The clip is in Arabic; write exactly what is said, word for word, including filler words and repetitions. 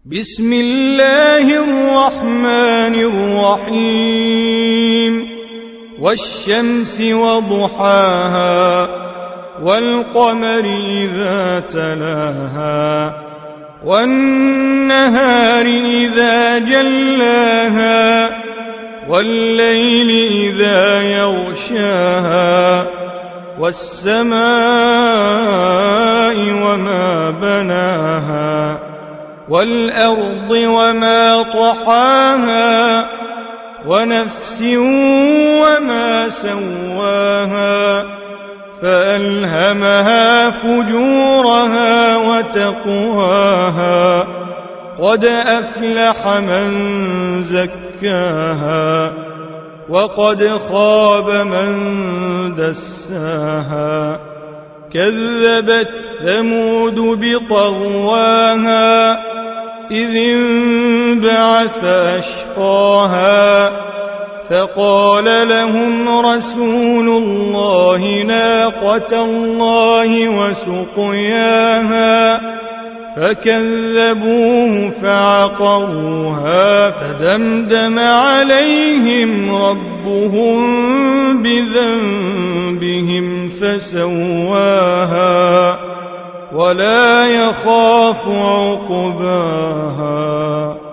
بسم الله الرحمن الرحيم والشمس وضحاها والقمر إذا تلاها والنهار إذا جلاها والليل إذا يغشاها والسماء وما بناها والأرض وما طحاها ونفس وما سواها فألهمها فجورها وتقواها قد أفلح من زكاها وقد خاب من دساها كذبت ثمود بطغواها إذ انبعث أشقاها فقال لهم رسول الله ناقة الله وسقياها فكذبوه فعقروها فدمدم عليهم ربهم بذنبهم فسواها ولا يخاف عقباها.